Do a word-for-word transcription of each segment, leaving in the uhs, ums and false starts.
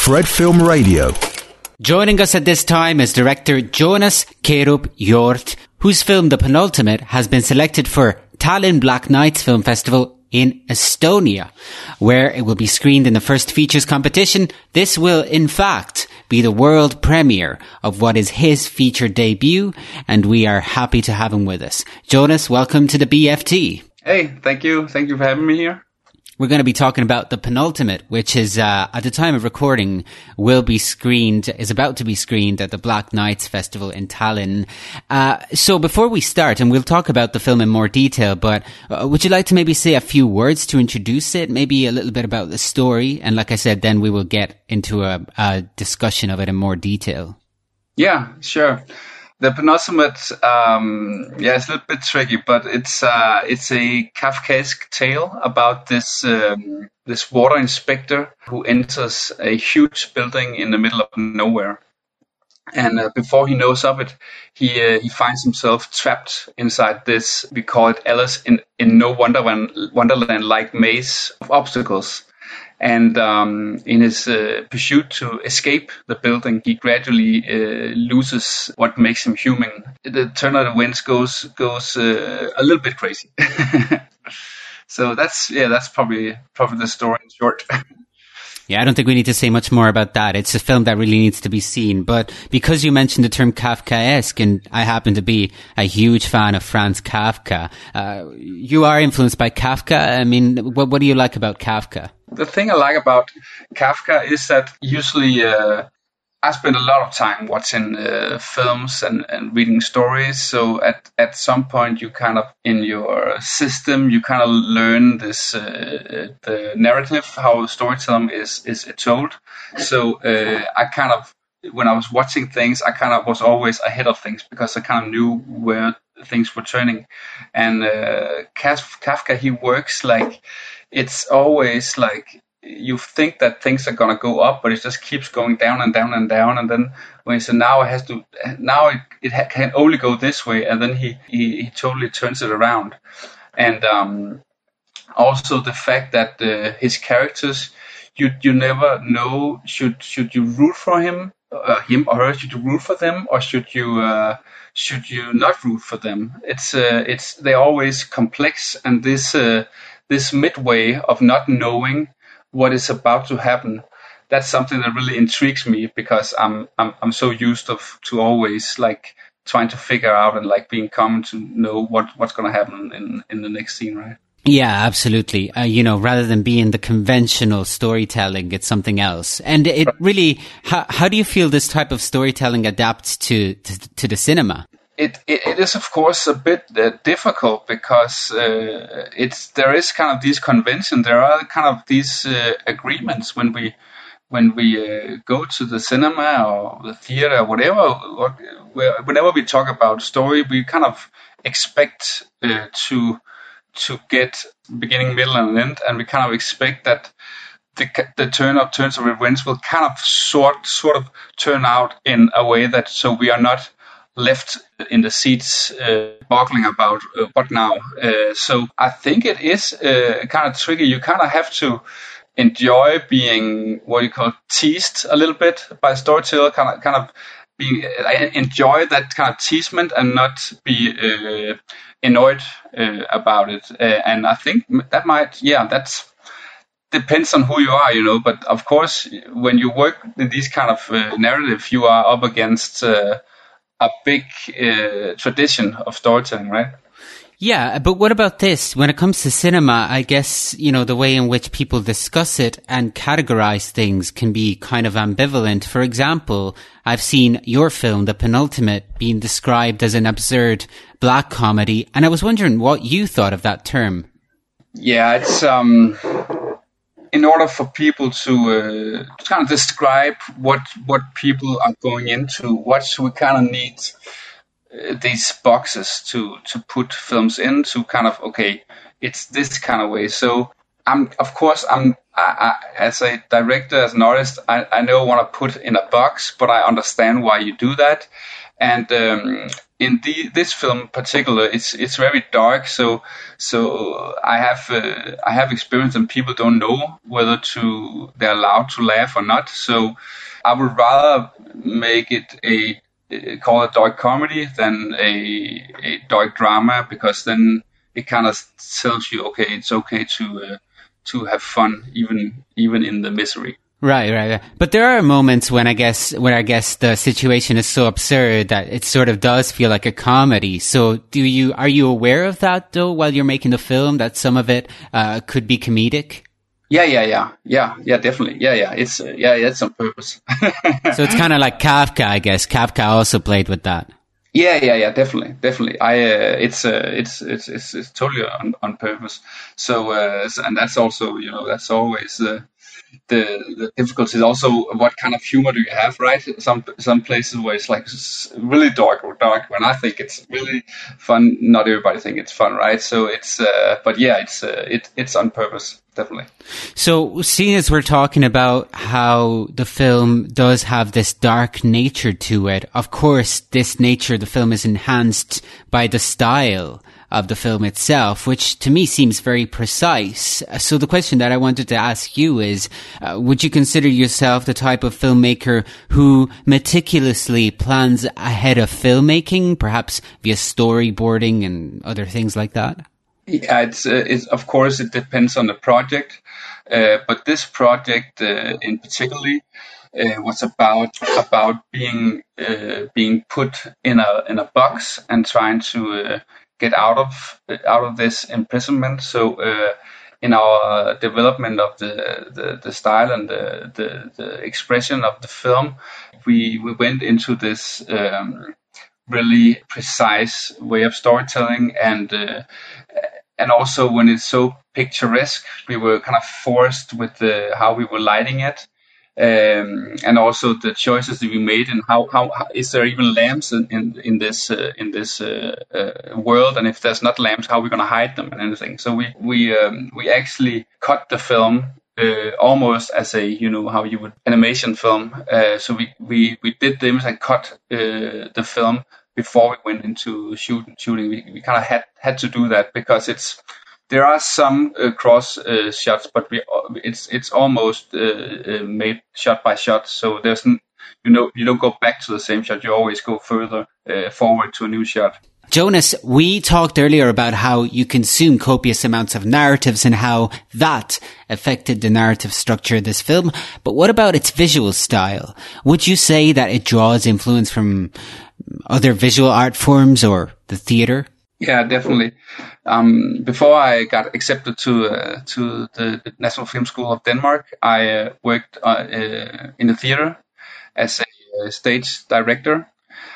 Fred Film Radio. Joining us at this time is director Jonas Kerup Hjort, whose film The Penultimate has been selected for Tallinn Black Nights Film Festival in Estonia, where it will be screened in the first features competition. This will, in fact, be the world premiere of what is his feature debut, and we are happy to have him with us. Jonas, welcome to the B F T. Hey, thank you. Thank you for having me here. We're going to be talking about The Penultimate, which is, uh, at the time of recording, will be screened, is about to be screened at the Black Nights Festival in Tallinn. Uh, so before we start, and we'll talk about the film in more detail, but uh, would you like to maybe say a few words to introduce it? Maybe a little bit about the story? And like I said, then we will get into a, a discussion of it in more detail. Yeah, sure. The Penultimate, um, yeah, it's a little bit tricky, but it's uh, it's a Kafkaesque tale about this um, this water inspector who enters a huge building in the middle of nowhere, and uh, before he knows of it, he uh, he finds himself trapped inside this. We call it Alice in in No Wonderland Wonderland like maze of obstacles. And um, in his uh, pursuit to escape the building, he gradually uh, loses what makes him human. The turn of the winds goes goes uh, a little bit crazy. So that's yeah, that's probably probably the story in short. Yeah, I don't think we need to say much more about that. It's a film that really needs to be seen. But because you mentioned the term Kafkaesque, and I happen to be a huge fan of Franz Kafka, uh, you are influenced by Kafka. I mean, what, what do you like about Kafka? The thing I like about Kafka is that usually uh, I spend a lot of time watching uh, films and, and reading stories. So at, at some point, you kind of, in your system, you kind of learn this, uh, the narrative, how storytelling is, is told. So uh, I kind of, when I was watching things, I kind of was always ahead of things because I kind of knew where things were turning. And uh, Kafka, he works like, it's always like, you think that things are going to go up, but it just keeps going down and down and down. And then when he said, now it has to, now it, it ha- can only go this way. And then he, he, he totally turns it around. And um, also the fact that uh, his characters, you you never know, should should you root for him, uh, him or her, should you root for them, or should you uh, should you not root for them? It's uh, it's they're always complex, and this uh, this midway of not knowing what is about to happen, that's something that really intrigues me because I'm I'm I'm so used to to always like trying to figure out and like being calm to know what what's going to happen in in the next scene, right? Yeah, absolutely. Uh, you know, rather than being the conventional storytelling, it's something else. And it really, how how do you feel this type of storytelling adapts to to, to the cinema? It, it it is of course a bit uh, difficult because uh, it's there is kind of these conventions, there are kind of these uh, agreements when we when we uh, go to the cinema or the theater or whatever. Or, whenever we talk about story, we kind of expect uh, to to get beginning, middle, and end, and we kind of expect that the the turn of turns of events will kind of sort sort of turn out in a way that so we are not left in the seats uh, boggling about uh, what now. Uh, so I think it is uh, kind of tricky. You kind of have to enjoy being what you call teased a little bit by storyteller, kind of kind of being uh, enjoy that kind of teasement and not be uh, annoyed uh, about it. Uh, and I think that might, yeah, that's depends on who you are, you know. But of course, when you work in these kind of uh, narrative, you are up against Uh, a big uh, tradition of storytelling, right? Yeah, but what about this? When it comes to cinema, I guess, you know, the way in which people discuss it and categorize things can be kind of ambivalent. For example, I've seen your film, The Penultimate, being described as an absurd black comedy, and I was wondering what you thought of that term. Yeah, it's um in order for people to uh, kind of describe what what people are going into, what we kind of need uh, these boxes to to put films in to kind of, okay, it's this kind of way. So I'm, of course, I'm I, I, as a director, as an artist, I, I don't want to put in a box, but I understand why you do that. And um, in the, this film in particular, it's it's very dark. So so I have uh, I have experience, and people don't know whether to they're allowed to laugh or not. So I would rather make it a call it dark comedy than a a dark drama, because then it kind of tells you, okay, it's okay to uh, to have fun even even in the misery. Right, right, right. But there are moments when I guess when I guess the situation is so absurd that it sort of does feel like a comedy. So, do you are you aware of that though while you're making the film, that some of it uh, could be comedic? Yeah, yeah, yeah, yeah, yeah, definitely. Yeah, yeah, it's uh, yeah, it's on purpose. So it's kind of like Kafka, I guess. Kafka also played with that. Yeah, yeah, yeah, definitely, definitely. I, uh, it's, uh, it's, it's, it's, it's totally on, on purpose. So, uh, and that's also, you know, that's always uh, the the difficulty. Also, what kind of humor do you have, right? Some some places where it's like really dark or dark. When I think it's really fun, not everybody think it's fun, right? So it's, uh, but yeah, it's uh, it it's on purpose. Definitely. So, seeing as we're talking about how the film does have this dark nature to it, of course, this nature, the film is enhanced by the style of the film itself, which to me seems very precise. So the question that I wanted to ask you is, uh, would you consider yourself the type of filmmaker who meticulously plans ahead of filmmaking, perhaps via storyboarding and other things like that? Yeah, it's, uh, it's of course it depends on the project, uh, but this project uh, in particularly uh, was about about being uh, being put in a in a box and trying to uh, get out of out of this imprisonment. So uh, in our development of the, the, the style and the, the the expression of the film, we we went into this um, really precise way of storytelling, and uh, and also when it's so picturesque, we were kind of forced with the how we were lighting it, um, and also the choices that we made, and how, how, how is there even lamps in in, in this uh, in this uh, uh, world, and if there's not lamps, how are we going to hide them and anything. So we we um, we actually cut the film uh, almost as a, you know, how you would animation film. Uh, so we, we we did the image and cut uh, the film before we went into shoot, shooting. We, we kind of had, had to do that because it's there are some uh, cross uh, shots, but we it's it's almost uh, uh, made shot by shot. So there's you know you don't go back to the same shot. You always go further uh, forward to a new shot. Jonas, we talked earlier about how you consume copious amounts of narratives and how that affected the narrative structure of this film. But what about its visual style? Would you say that it draws influence from other visual art forms or the theater? Yeah, definitely. Um, before I got accepted to uh, to the National Film School of Denmark, I uh, worked uh, uh, in the theater as a uh, stage director.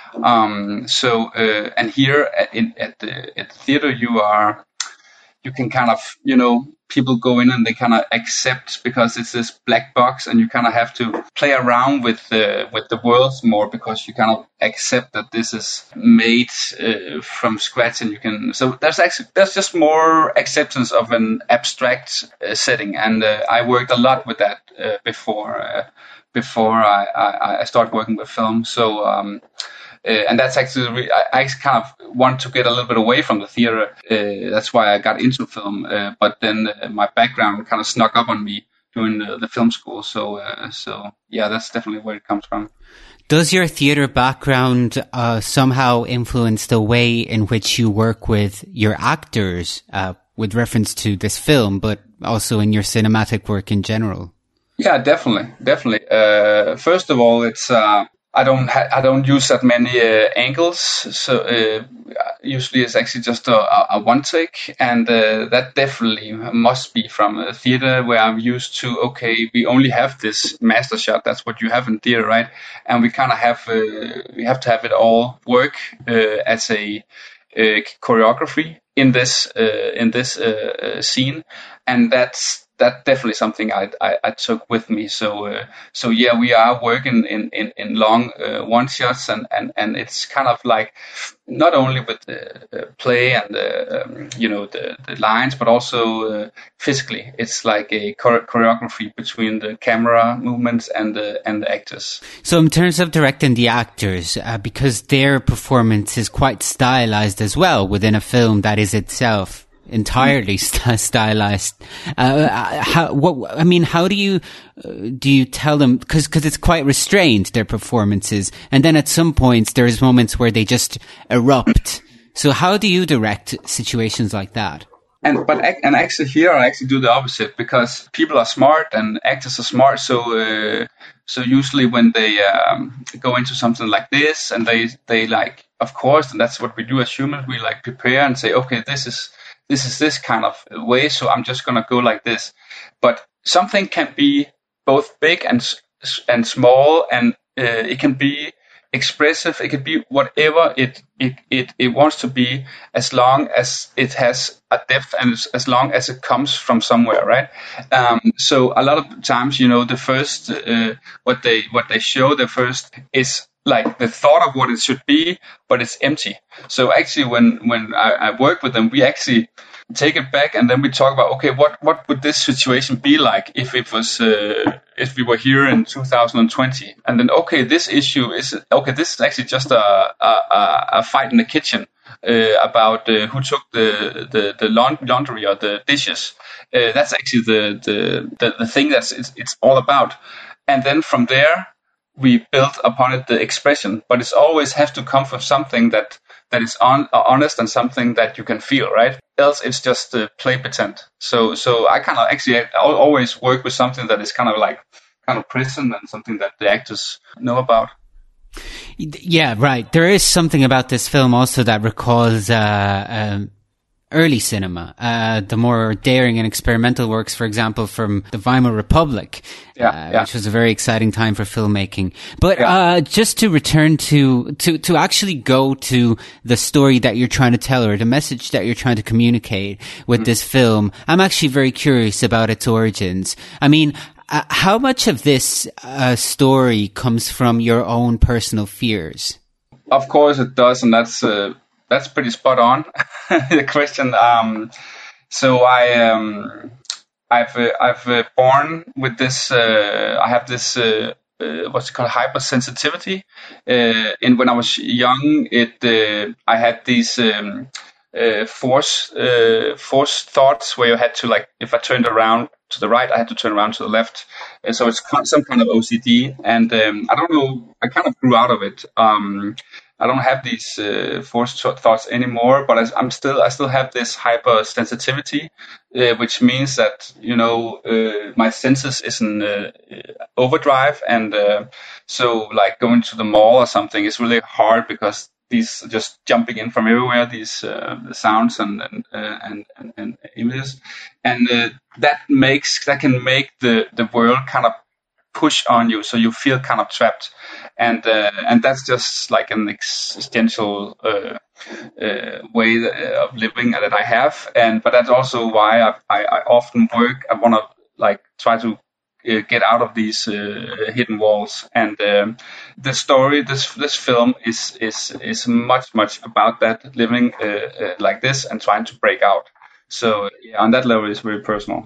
Um, so uh, and here at, in, at the at the theater, you are you can kind of you know people go in and they kind of accept, because it's this black box, and you kind of have to play around with the with the worlds more, because you kind of accept that this is made uh, from scratch, and you can so there's actually there's just more acceptance of an abstract uh, setting, and uh, I worked a lot with that uh, before uh, before I, I I started working with film. So. Um, Uh, and that's actually, re- I, I kind of want to get a little bit away from the theater. Uh, that's why I got into film. Uh, but then uh, my background kind of snuck up on me during the, the film school. So, uh, so yeah, that's definitely where it comes from. Does your theater background uh, somehow influence the way in which you work with your actors, uh, with reference to this film, but also in your cinematic work in general? Yeah, definitely, definitely. Uh, first of all, it's. Uh, I don't ha- I don't use that many uh, angles, so uh, usually it's actually just a, a one take, and uh, that definitely must be from a theater where I'm used to. Okay, we only have this master shot. That's what you have in theater, right? And we kind of have uh, we have to have it all work uh, as a uh, choreography in this uh, in this uh, uh, scene, and that's. that's definitely something I, I, I took with me. So uh, so yeah, we are working in in, in long uh, one shots, and, and, and it's kind of like not only with the uh, play and the um, you know the, the lines, but also uh, physically. It's like a chore- choreography between the camera movements and the and the actors. So in terms of directing the actors, uh, because their performance is quite stylized as well within a film that is itself entirely st- stylized. Uh, how, what, I mean, how do you, uh, do you tell them, cause, cause it's quite restrained, their performances. And then at some points, there's moments where they just erupt. So how do you direct situations like that? And, but, and actually here I actually do the opposite, because people are smart and actors are smart. So, uh, so usually when they, um, go into something like this and they, they like, of course, and that's what we do as humans, we like prepare and say, okay, this is, this is this kind of way, so I'm just going to go like this. But something can be both big and and small, and uh, it can be expressive. It can be whatever it, it, it, it wants to be, as long as it has a depth and as, as long as it comes from somewhere, right? Um, so a lot of times, you know, the first, uh, what they what they show, the first is like the thought of what it should be, but it's empty. So actually, when when I, I work with them, we actually take it back and then we talk about, okay, what what would this situation be like if it was uh, if we were here in two thousand twenty, and then okay, this issue is okay. This is actually just a a, a fight in the kitchen uh, about uh, who took the the the laundry or the dishes. Uh, that's actually the, the the the thing that's it's, it's all about, and then from there we build upon it the expression, but it's always has to come from something that that is on, uh, honest and something that you can feel, right? Else it's just uh, play pretend. So so I kind of actually I always work with something that is kind of like kind of present and something that the actors know about. Yeah, right. There is something about this film also that recalls uh, um, early cinema, uh, the more daring and experimental works, for example, from the Weimar Republic, yeah, uh, yeah. which was a very exciting time for filmmaking. But yeah. uh, just to return to, to, to actually go to the story that you're trying to tell, or the message that you're trying to communicate with mm-hmm. this film, I'm actually very curious about its origins. I mean, uh, how much of this uh, story comes from your own personal fears? Of course it does, and that's... Uh... That's pretty spot on, the question. Um, so I, um, I've, uh, I've uh, born with this. Uh, I have this uh, uh, what's it called, hypersensitivity. Uh, and when I was young, it uh, I had these um, uh, force uh, force thoughts where you had to, like, if I turned around to the right, I had to turn around to the left. And so it's some kind of O C D, and um, I don't know. I kind of grew out of it. Um, I don't have these uh, forced thoughts anymore, but I, I'm still I still have this hypersensitivity, uh, which means that, you know, uh, my senses is in uh, overdrive, and uh, so like going to the mall or something is really hard because these are just jumping in from everywhere, these uh, sounds and and, uh, and and and images, and uh, that makes that can make the the world kind of push on you, so you feel kind of trapped, and uh, and that's just like an existential uh, uh, way of living that I have, and but that's also why I, I, I often work. I want to like try to uh, get out of these uh, hidden walls, and um, the story, this this film is is is much much about that, living uh, uh, like this and trying to break out. So yeah, on that level, it's very personal.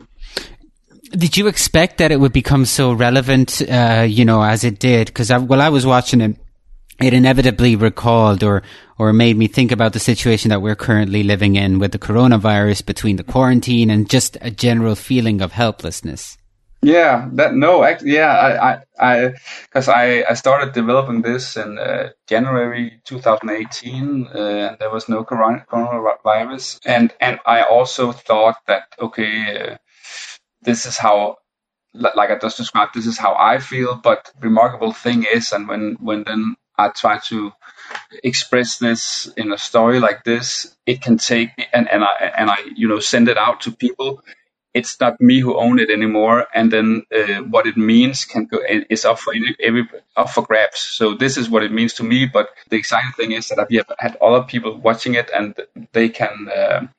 Did you expect that it would become so relevant, uh, you know, as it did? Because while I was watching it, it inevitably recalled or or made me think about the situation that we're currently living in with the coronavirus, between the quarantine and just a general feeling of helplessness. Yeah, that no, actually, yeah, I, I, because I, I, I started developing this in uh, January twenty eighteen, uh, and there was no corona, coronavirus, and and I also thought that okay. Uh, This is how, like I just described, this is how I feel. But remarkable thing is, and when, when then I try to express this in a story like this, it can take, and, and I, and I, you know, send it out to people. It's not me who own it anymore. And then uh, what it means can go, is up for every, up for grabs. So this is what it means to me. But the exciting thing is that I've had other people watching it, and they can, uh,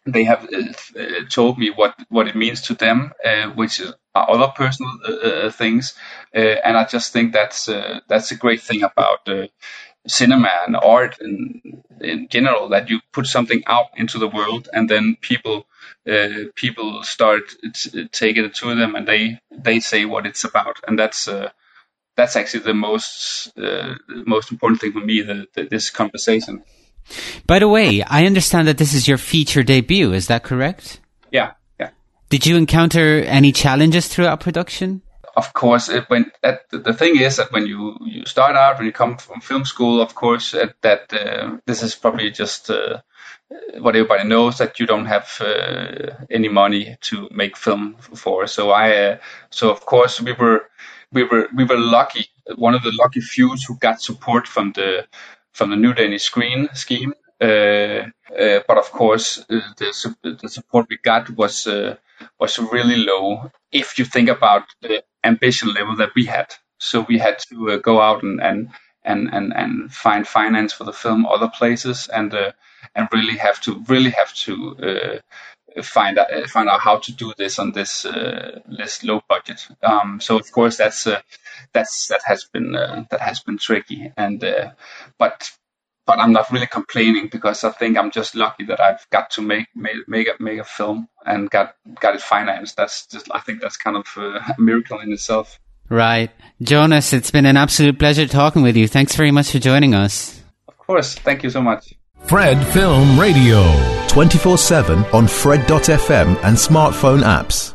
they have uh, told me what, what it means to them, uh, which are other personal uh, things, uh, and I just think that's uh, that's a great thing about uh, cinema and art in, in general, that you put something out into the world, and then people uh, people start t- take it to them, and they they say what it's about, and that's uh, that's actually the most uh, most important thing for me, the, the, this conversation. By the way, I understand that this is your feature debut. Is that correct? Yeah, yeah. Did you encounter any challenges throughout production? Of course, it went. At, the thing is that when you, you start out, when you come from film school, of course, uh, that uh, this is probably just uh, what everybody knows, that you don't have uh, any money to make film for. So I, uh, so of course, we were we were we were lucky. One of the lucky few who got support from the. from the New Danish Screen scheme, uh, uh, but of course uh, the, the support we got was uh, was really low if you think about the ambition level that we had. So we had to uh, go out and, and and and and find finance for the film other places, and uh, and really have to really have to uh, find out uh, find out how to do this on this uh, this low budget. Um, so of course that's. Uh, That's that has been uh, that has been tricky, and uh, but but I'm not really complaining, because I think I'm just lucky that I've got to make make make a, make a film and got got it financed. That's just, I think that's kind of a miracle in itself. Right, Jonas, it's been an absolute pleasure talking with you. Thanks very much for joining us. Of course, thank you so much. Fred Film Radio, twenty-four seven on Fred dot f m and smartphone apps.